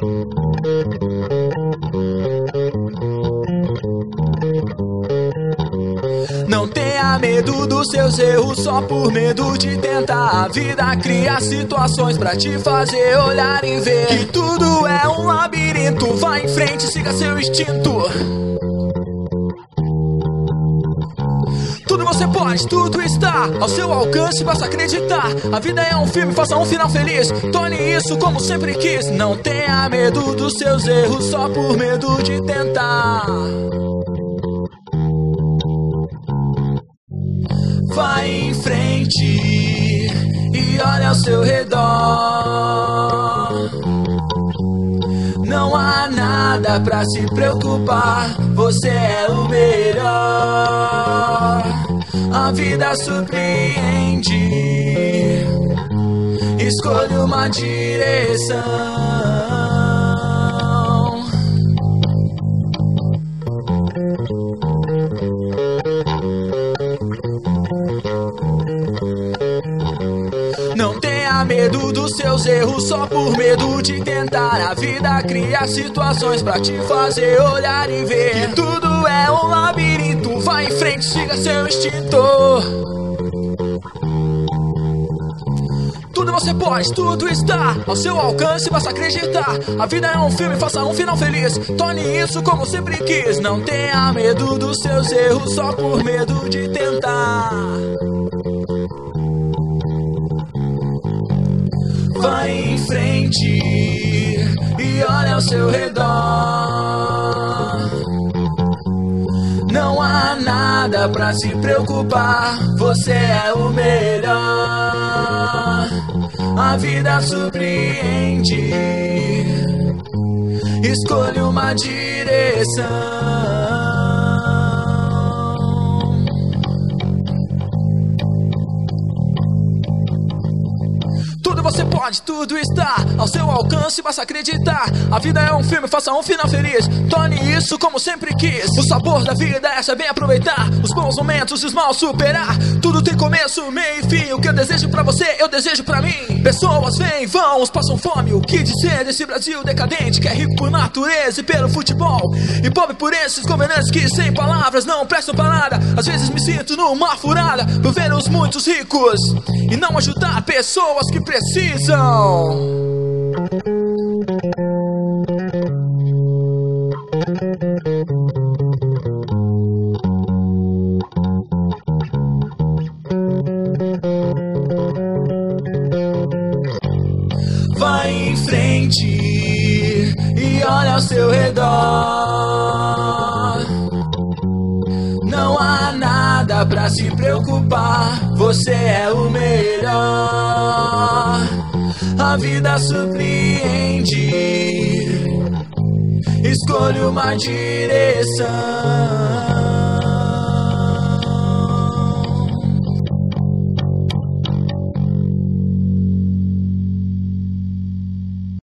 Não tenha medo dos seus erros só por medo de tentar. A vida cria situações pra te fazer olhar e ver que tudo é um labirinto. Vai em frente, siga seu instinto. Tudo você pode, tudo está ao seu alcance, basta acreditar. A vida é um filme, faça um final feliz. Torne isso como sempre quis. Não tenha medo dos seus erros só por medo de tentar. Vai em frente e olha ao seu redor. Não há nada pra se preocupar, você é o melhor. A vida surpreende, escolha uma direção. Não tenha medo dos seus erros só por medo de tentar. A vida cria situações pra te fazer olhar e ver que tudo é um labirinto. Vai em frente, siga seu instinto. Tudo você pode, tudo está ao seu alcance, basta acreditar. A vida é um filme, faça um final feliz. Torne isso como sempre quis. Não tenha medo dos seus erros só por medo de tentar. Vai em frente e olha ao seu redor. Não há nada pra se preocupar, você é o melhor. A vida surpreende, escolha uma direção. Você pode, tudo está ao seu alcance, basta acreditar. A vida é um filme, faça um final feliz. Torne isso como sempre quis. O sabor da vida é saber aproveitar os bons momentos e os maus superar. Tudo tem começo, meio e fim. O que eu desejo pra você, eu desejo pra mim. Pessoas vêm, vão, uns passam fome. O que dizer desse Brasil decadente que é rico por natureza e pelo futebol, e pobre por esses governantes que sem palavras não prestam pra nada. Às vezes me sinto numa furada por ver os muitos ricos e não ajudar pessoas que precisam. Vai em frente e olha ao seu redor. Não há nada pra se preocupar, você é o melhor. A vida surpreende, escolha uma direção.